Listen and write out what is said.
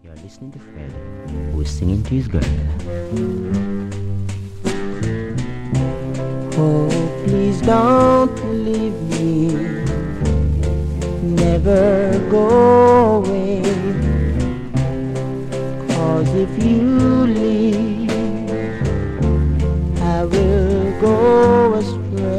You're listening to Fred, who is singing to his girl. Oh, please don't leave me, never go away, 'cause if you leave, I will go astray.